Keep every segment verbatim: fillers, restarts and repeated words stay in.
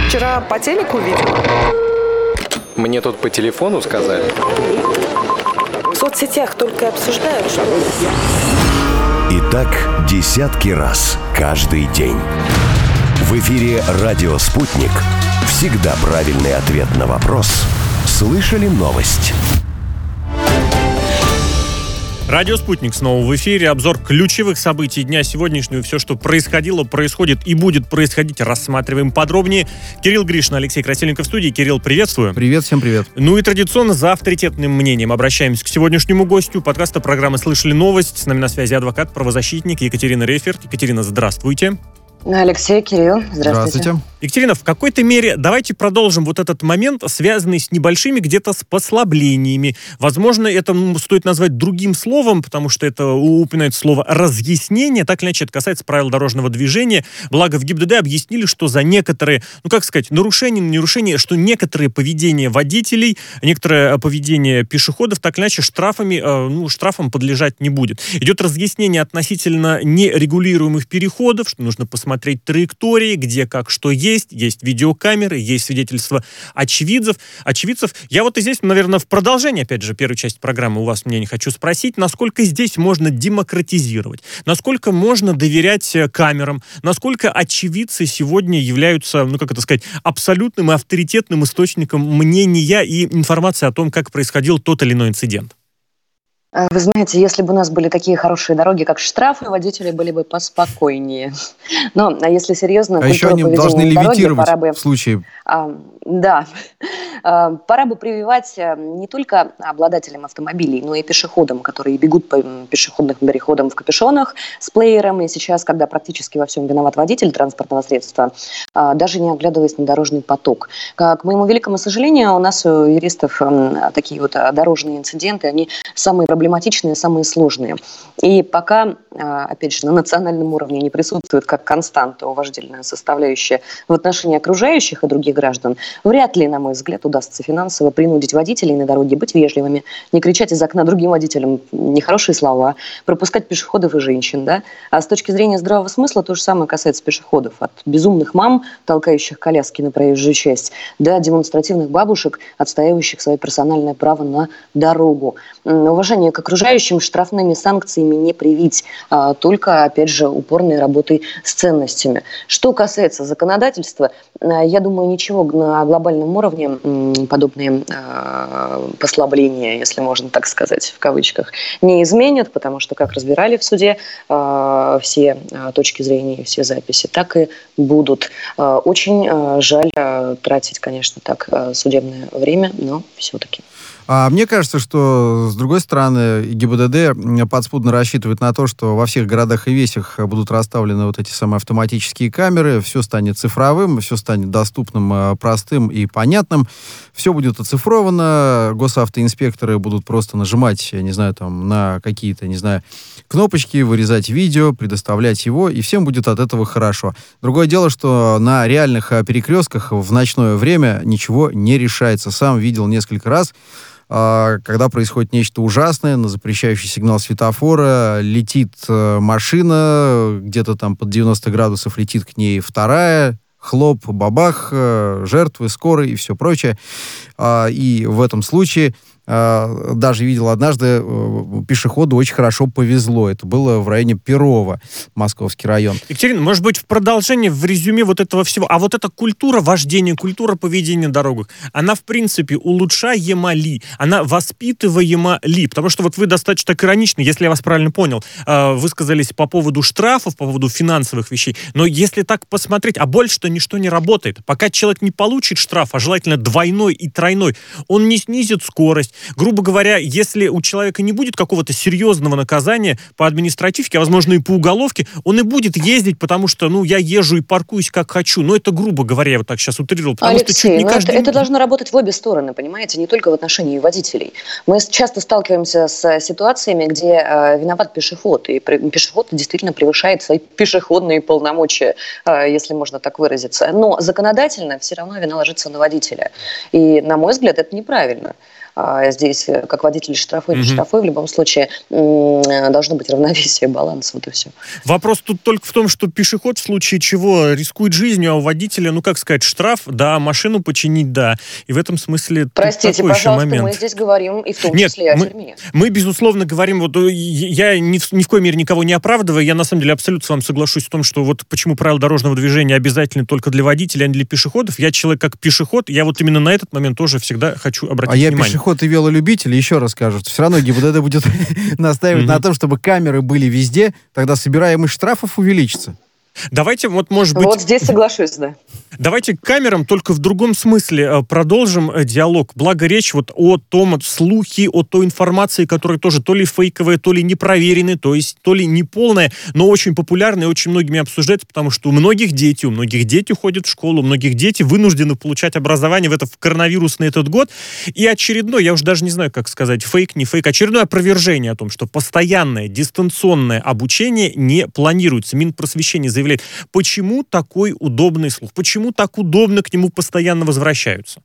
Вчера по телеку видела. Мне тут по телефону сказали. В соцсетях только обсуждают, что... И так десятки раз каждый день. В эфире «Радио Спутник». Всегда правильный ответ на вопрос. Слышали новость? Радио «Спутник» снова в эфире. Обзор ключевых событий дня сегодняшнего. Все, что происходило, происходит и будет происходить, рассматриваем подробнее. Кирилл Гришин, Алексей Красильников в студии. Кирилл, приветствую. Привет, всем привет. Ну и традиционно за авторитетным мнением обращаемся к сегодняшнему гостю. Подкаста программы «Слышали новость». С нами на связи адвокат, правозащитник Екатерина Реферт. Екатерина, здравствуйте. Алексей, Кирилл, здравствуйте. Здравствуйте. Екатерина, в какой-то мере давайте продолжим вот этот момент, связанный с небольшими где-то с послаблениями. Возможно, это ну, стоит назвать другим словом, потому что это упоминается слово «разъяснение». Так или иначе, это касается правил дорожного движения. Благо в ГИБДД объяснили, что за некоторые, ну как сказать, нарушения, нарушения, что некоторые поведения водителей, некоторое поведение пешеходов, так или иначе, штрафами, э, ну, штрафам подлежать не будет. Идет разъяснение относительно нерегулируемых переходов, что нужно посмотреть траектории, где, как, что есть. Есть, есть видеокамеры, есть свидетельства очевидцев. очевидцев. Я вот и здесь, наверное, в продолжении, опять же, первой части программы у вас мнение хочу спросить, насколько здесь можно демократизировать, насколько можно доверять камерам, насколько очевидцы сегодня являются, ну, как это сказать, абсолютным и авторитетным источником мнения и информации о том, как происходил тот или иной инцидент. Вы знаете, если бы у нас были такие хорошие дороги, как штрафы, водители были бы поспокойнее. Но а если серьезно, а еще они должны левитировать дороги, бы... в случае... А, да. А, пора бы прививать не только обладателям автомобилей, но и пешеходам, которые бегут по пешеходным переходам в капюшонах с плеером. И сейчас, когда практически во всем виноват водитель транспортного средства, а, даже не оглядываясь на дорожный поток. К моему великому сожалению, у нас у юристов а, такие вот дорожные инциденты, они самые проблематичные, самые сложные. И пока, опять же, на национальном уровне не присутствует как константа уважительная составляющая в отношении окружающих и других граждан, вряд ли, на мой взгляд, удастся финансово принудить водителей на дороге быть вежливыми, не кричать из окна другим водителям нехорошие слова, пропускать пешеходов и женщин. Да? А с точки зрения здравого смысла то же самое касается пешеходов. От безумных мам, толкающих коляски на проезжую часть, до демонстративных бабушек, отстаивающих свое персональное право на дорогу. Уважение к окружающим штрафными санкциями не привить, а только, опять же, упорной работой с ценностями. Что касается законодательства, я думаю, ничего на глобальном уровне подобные э, послабления, если можно так сказать, в кавычках, не изменят, потому что, как разбирали в суде, э, все э, точки зрения и все записи так и будут. Э, очень э, жаль э, тратить, конечно, так э, судебное время, но все-таки. А мне кажется, что, с другой стороны, ГИБДД подспудно рассчитывает на то, что во всех городах и весях будут расставлены вот эти самые автоматические камеры, все станет цифровым, все станет доступным, простым и понятным, все будет оцифровано, госавтоинспекторы будут просто нажимать, я не знаю, там, на какие-то, не знаю, кнопочки, вырезать видео, предоставлять его, и всем будет от этого хорошо. Другое дело, что на реальных перекрестках в ночное время ничего не решается. Сам видел несколько раз, когда происходит нечто ужасное, на запрещающий сигнал светофора летит машина, где-то там под девяносто градусов летит к ней вторая, хлоп, бабах, жертвы, скорые и все прочее. И в этом случае даже видел однажды, пешеходу очень хорошо повезло. Это было в районе Перова, Московский район. Екатерина, может быть, в продолжение, в резюме вот этого всего, а вот эта культура вождения, культура поведения на дорогах, она, в принципе, улучшаема ли? Она воспитываема ли? Потому что вот вы достаточно так иронично, если я вас правильно понял, высказались по поводу штрафов, по поводу финансовых вещей, но если так посмотреть, а больше-то ничто не работает. Пока человек не получит штраф, а желательно двойной и тройной, он не снизит скорость. Грубо говоря, если у человека не будет какого-то серьезного наказания по административке, а возможно и по уголовке, он и будет ездить, потому что, ну, я езжу и паркуюсь как хочу. Но это, грубо говоря, я вот так сейчас утрировал. Потому Алексей, что чуть не каждый... это, это должно работать в обе стороны, понимаете, не только в отношении водителей. Мы часто сталкиваемся с ситуациями, где э, виноват пешеход, и при, пешеход действительно превышает свои пешеходные полномочия, э, если можно так выразиться. Но законодательно все равно вина ложится на водителя. И, на мой взгляд, это неправильно. здесь как водитель штрафует, Мгм. штрафует. В любом случае м, должно быть равновесие, баланс, вот и все. Вопрос тут только в том, что пешеход в случае чего рискует жизнью, а у водителя, ну как сказать, штраф, да, машину починить, да. И в этом смысле тут Простите, такой еще пожалуйста, момент. мы здесь говорим и в том Нет, числе о мы- тюрьме. Мы, безусловно, говорим, вот э, я ни в, ни в коей мере никого не оправдываю, я на самом деле абсолютно с вами соглашусь в том, что вот почему правила дорожного движения обязательны только для водителей, а не для пешеходов. Я человек как пешеход, я вот именно на этот момент тоже всегда хочу обратить А я внимание. пешеход и велолюбитель, еще раз скажу, что все равно ГИБДД будет настаивать Мгм. на том, чтобы камеры были везде, тогда собираемость штрафов увеличится. Давайте, вот, может быть, Вот здесь соглашусь, да. давайте к камерам, только в другом смысле э, продолжим э, диалог. Благо речь вот о том, вот, слухи, о той информации, которая тоже то ли фейковая, то ли непроверенная, то есть то ли неполная, но очень популярная и очень многими обсуждается, потому что у многих дети, у многих дети ходят в школу, у многих дети вынуждены получать образование в этот в коронавирусный этот год. И очередной, я уже даже не знаю, как сказать, фейк, не фейк, очередное опровержение о том, что постоянное дистанционное обучение не планируется. Минпросвещение заявляет, почему такой удобный слух? Почему так удобно к нему постоянно возвращаются?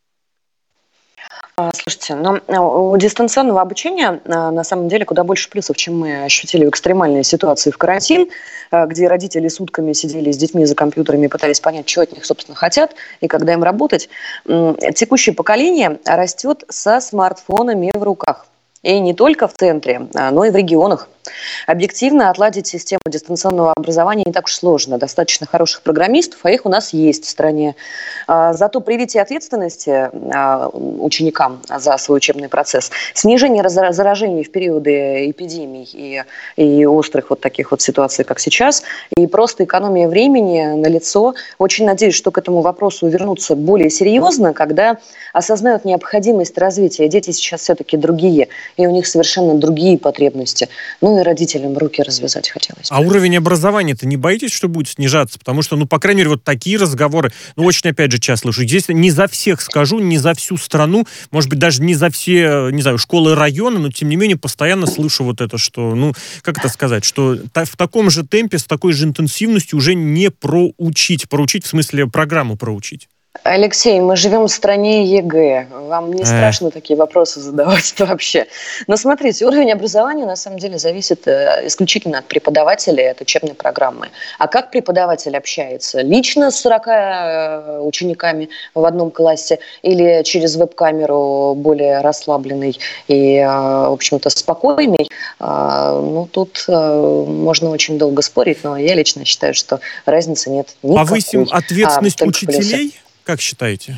А, Слушайте, ну, у дистанционного обучения а, на самом деле куда больше плюсов, чем мы ощутили в экстремальной ситуации в карантин, а, где родители сутками сидели с детьми за компьютерами и пытались понять, что от них, собственно, хотят и когда им работать. М, Текущее поколение растет со смартфонами в руках. И не только в центре, а, но и в регионах. Объективно отладить систему дистанционного образования не так уж сложно. Достаточно хороших программистов, а их у нас есть в стране. А, Зато привитие ответственности а, ученикам за свой учебный процесс, снижение разра- заражений в периоды эпидемий и, и острых вот таких вот ситуаций, как сейчас, и просто экономия времени налицо. Очень надеюсь, что к этому вопросу вернутся более серьезно, когда осознают необходимость развития. Дети сейчас все-таки другие, и у них совершенно другие потребности. Ну и родителям руки развязать хотелось. А уровень образования-то не боитесь, что будет снижаться? Потому что, ну, по крайней мере, вот такие разговоры, ну, очень, опять же, часто слышу. Здесь не за всех скажу, не за всю страну, может быть, даже не за все, не знаю, школы района, но, тем не менее, постоянно слышу вот это, что, ну, как это сказать, что та- в таком же темпе, с такой же интенсивностью уже не проучить. Проучить, в смысле, программу проучить. Алексей, мы живем в стране ЕГЭ. Вам не Э. страшно такие вопросы задавать вообще? Но смотрите, уровень образования на самом деле зависит э, исключительно от преподавателя, от учебной программы. А как преподаватель общается? Лично с сорока э, учениками в одном классе или через веб-камеру более расслабленный и, э, в общем-то, спокойный? Э, ну, тут э, можно очень долго спорить, но я лично считаю, что разницы нет никакой. Повысим а ответственность только плюсы. учителей? Как считаете?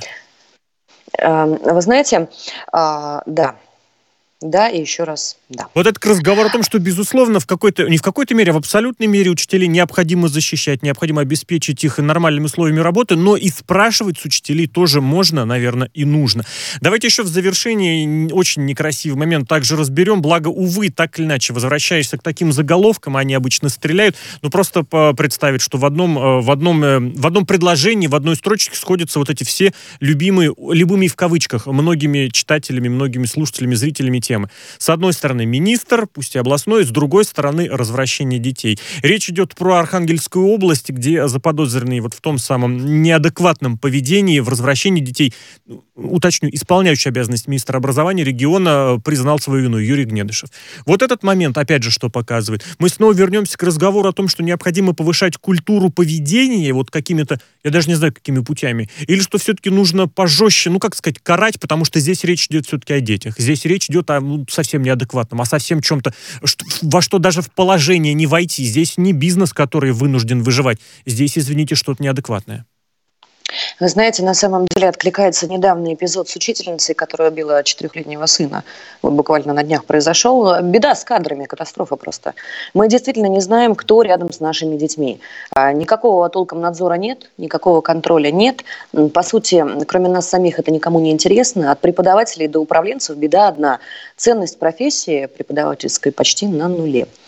Эм, Вы знаете, а, да, да и еще раз да. Вот этот разговор о том, что, безусловно, в какой-то, не в какой-то мере, а в абсолютной мере учителей необходимо защищать, необходимо обеспечить их нормальными условиями работы, но и спрашивать с учителей тоже можно, наверное, и нужно. Давайте еще в завершении очень некрасивый момент также разберем. Благо, увы, так или иначе, возвращаешься к таким заголовкам, они обычно стреляют, но просто представить, что в одном, э, в одном, э, в одном предложении, в одной строчке сходятся вот эти все любимые, любимые в кавычках, многими читателями, многими слушателями, зрителями темы. С одной стороны, министр, пусть и областной, с другой стороны, развращение детей. Речь идет про Архангельскую область, где заподозренные вот в том самом неадекватном поведении, в развращении детей, уточню, исполняющий обязанности министра образования региона признал свою вину, Юрий Гнедышев. Вот этот момент, опять же, что показывает. Мы снова вернемся к разговору о том, что необходимо повышать культуру поведения, вот какими-то, я даже не знаю, какими путями, или что все-таки нужно пожестче, ну, как сказать, карать, потому что здесь речь идет все-таки о детях. Здесь речь идет о ну, совсем неадекватном, о совсем чем-то, что, во что даже в положение не войти. Здесь не бизнес, который вынужден выживать. Здесь, извините, что-то неадекватное. Вы знаете, на самом деле откликается недавний эпизод с учительницей, которая убила четырехлетнего сына. Вот буквально на днях произошел. Беда с кадрами, катастрофа просто. Мы действительно не знаем, кто рядом с нашими детьми. Никакого толком надзора нет, никакого контроля нет. По сути, кроме нас самих, это никому не интересно. От преподавателей до управленцев беда одна. Ценность профессии преподавательской почти на нуле.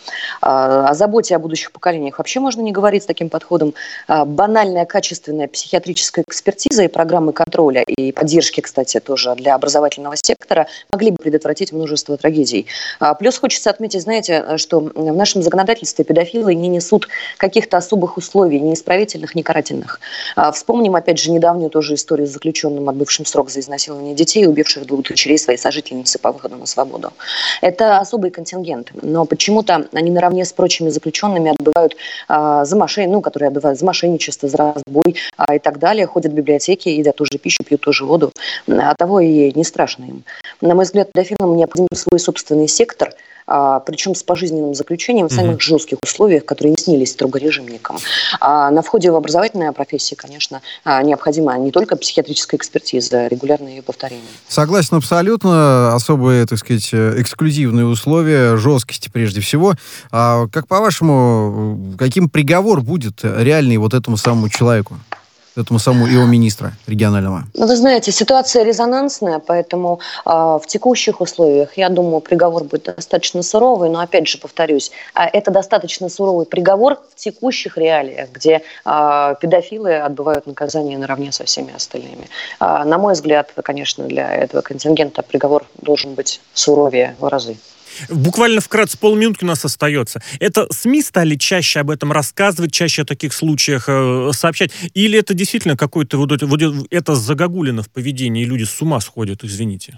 О заботе о будущих поколениях вообще можно не говорить с таким подходом. Банальная, качественная психиатрическая экспертиза и программы контроля и поддержки, кстати, тоже для образовательного сектора могли бы предотвратить множество трагедий. Плюс хочется отметить, знаете, что в нашем законодательстве педофилы не несут каких-то особых условий, ни исправительных, ни карательных. Вспомним, опять же, недавнюю тоже историю с заключенным, отбывшим срок за изнасилование детей, убивших двух дочерей своей сожительницы по выходу на свободу. Это особый контингент, но почему-то они наравне с прочими заключенными отбывают а, за мошен... ну, которые отбывают за мошенничество, за разбой а, и так далее, ходят в библиотеки, едят ту же пищу, пьют ту же воду. А того и не страшно им. На мой взгляд, педофилам необходим свой собственный сектор, а, причем с пожизненным заключением в самых mm-hmm. жестких условиях, которые не снились строгорежимникам. А на входе в образовательные профессии, конечно, необходима не только психиатрическая экспертиза, а регулярное ее повторение. Согласен абсолютно. Особые, так сказать, эксклюзивные условия, жесткости прежде всего. А как по-вашему, каким приговор будет реальный вот этому самому человеку? Этому самому его министра регионального? Ну, вы знаете, ситуация резонансная, поэтому э, в текущих условиях, я думаю, приговор будет достаточно суровый, но, опять же, повторюсь, э, это достаточно суровый приговор в текущих реалиях, где э, педофилы отбывают наказание наравне со всеми остальными. Э, на мой взгляд, конечно, для этого контингента приговор должен быть суровее в разы. Буквально вкратце полминутки у нас остается. Это СМИ стали чаще об этом рассказывать, чаще о таких случаях э, сообщать? Или это действительно какой-то вот, вот это загогулина в поведении, и люди с ума сходят, извините?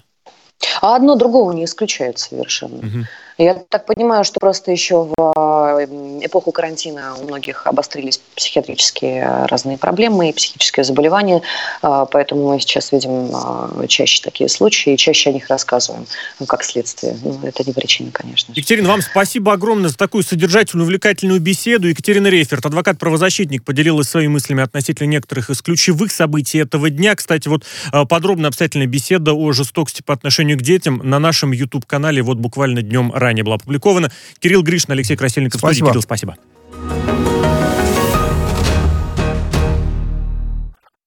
А одно другого не исключает совершенно. Угу. Я так понимаю, что просто еще в эпоху карантина у многих обострились психиатрические разные проблемы и психические заболевания, поэтому мы сейчас видим чаще такие случаи и чаще о них рассказываем, как следствие. Ну, это не причина, конечно же. Екатерина, вам спасибо огромное за такую содержательную, увлекательную беседу. Екатерина Рейферт, адвокат-правозащитник, поделилась своими мыслями относительно некоторых из ключевых событий этого дня. Кстати, вот подробная обстоятельная беседа о жестокости по отношению к детям на нашем YouTube-канале вот буквально днем ранее была опубликована. Кирилл Гришин, Алексей Красильников. Спасибо. Кирилл, спасибо.